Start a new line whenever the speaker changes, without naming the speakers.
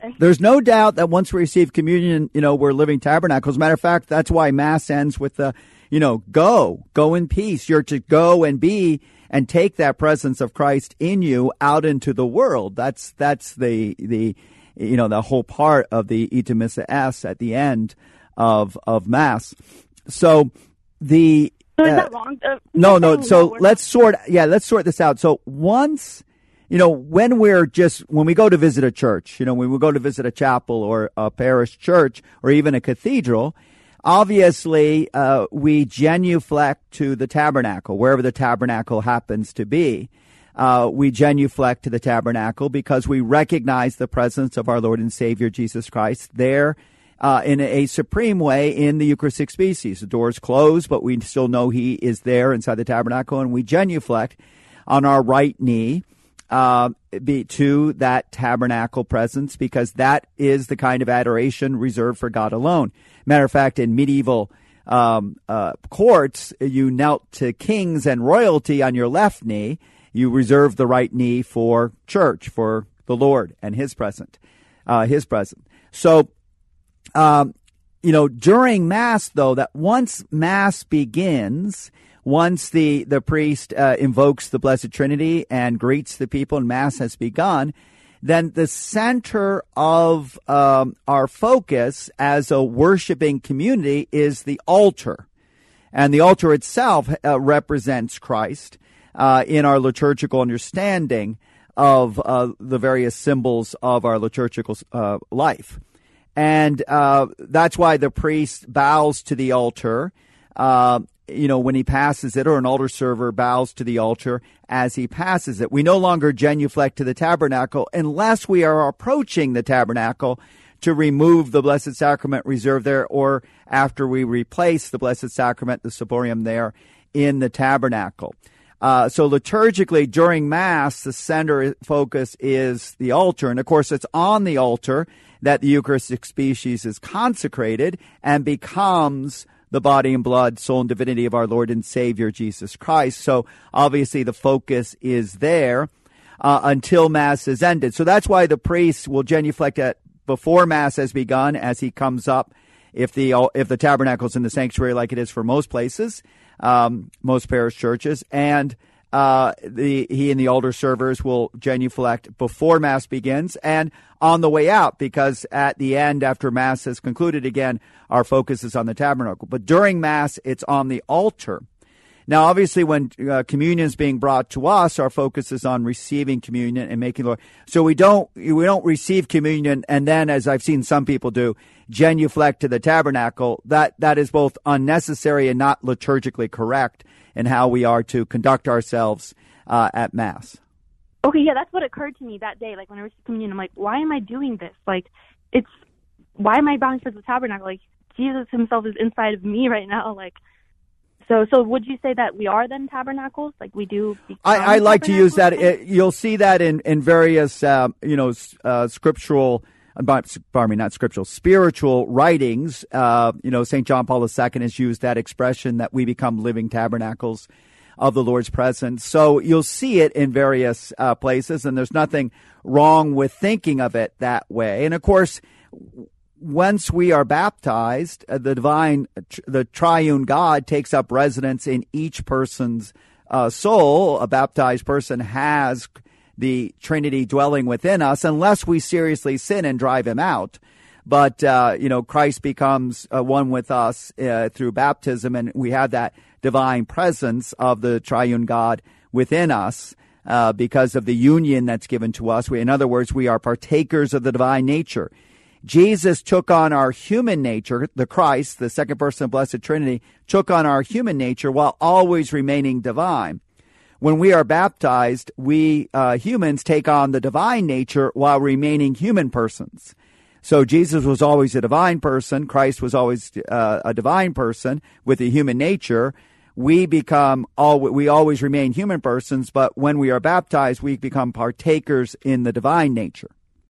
There's no doubt that once we receive communion, we're living tabernacles. As a matter of fact, that's why Mass ends with the, go in peace. You're to go and be and take that presence of Christ in you out into the world. That's the whole part of the Ite Missa Es at the end of Mass. So is
that wrong?
No. So let's sort this out. So once, when we go to visit a church, when we go to visit a chapel or a parish church or even a cathedral, obviously we genuflect to the tabernacle, wherever the tabernacle happens to be. We genuflect to the tabernacle because we recognize the presence of our Lord and Savior Jesus Christ there in a supreme way in the Eucharistic species. The door's closed, but we still know he is there inside the tabernacle, and we genuflect on our right knee to that tabernacle presence, because that is the kind of adoration reserved for God alone. Matter of fact, in medieval courts, you knelt to kings and royalty on your left knee. You reserve the right knee for church, for the Lord and his presence. So, during Mass, though, that once Mass begins, once the priest invokes the Blessed Trinity and greets the people and Mass has begun, then the center of our focus as a worshiping community is the altar. And the altar itself represents Christ in our liturgical understanding of the various symbols of our liturgical life. And that's why the priest bows to the altar, when he passes it, or an altar server bows to the altar as he passes it. We no longer genuflect to the tabernacle unless we are approaching the tabernacle to remove the Blessed Sacrament reserved there, or after we replace the Blessed Sacrament, the ciborium there, in the tabernacle. So liturgically, during Mass, the center focus is the altar. And of course, it's on the altar that the Eucharistic species is consecrated and becomes the body and blood, soul and divinity of our Lord and Savior, Jesus Christ. So obviously the focus is there until Mass is ended. So that's why the priest will genuflect before Mass has begun, as he comes up, if the tabernacle's in the sanctuary, like it is for most places, most parish churches, and he and the altar servers will genuflect before Mass begins and on the way out, because at the end, after Mass has concluded again, our focus is on the tabernacle. But during Mass, it's on the altar. Now, obviously, when communion is being brought to us, our focus is on receiving communion and making Lord. So we don't receive communion and then, as I've seen some people do, genuflect to the tabernacle. That is both unnecessary and not liturgically correct in how we are to conduct ourselves at Mass.
Okay, yeah, that's what occurred to me that day. Like, when I received communion, I'm like, why am I doing this? Like, why am I bowing towards the tabernacle? Like, Jesus himself is inside of me right now. Like, so would you say that we are then tabernacles? Like, we do?
I like to use that. You'll see that in various, scriptural, spiritual writings. St. John Paul II has used that expression that we become living tabernacles of the Lord's presence. So you'll see it in various places, and there's nothing wrong with thinking of it that way. And of course, once we are baptized, the triune God takes up residence in each person's soul. A baptized person has the Trinity dwelling within us, unless we seriously sin and drive him out. But, Christ becomes one with us through baptism, and we have that divine presence of the triune God within us because of the union that's given to us. In other words, we are partakers of the divine nature. Jesus took on our human nature. The Christ, the second person of Blessed Trinity, took on our human nature while always remaining divine. When we are baptized, we humans take on the divine nature while remaining human persons. So Jesus was always a divine person. Christ was always a divine person with a human nature. We always remain human persons, but when we are baptized, we become partakers in the divine nature.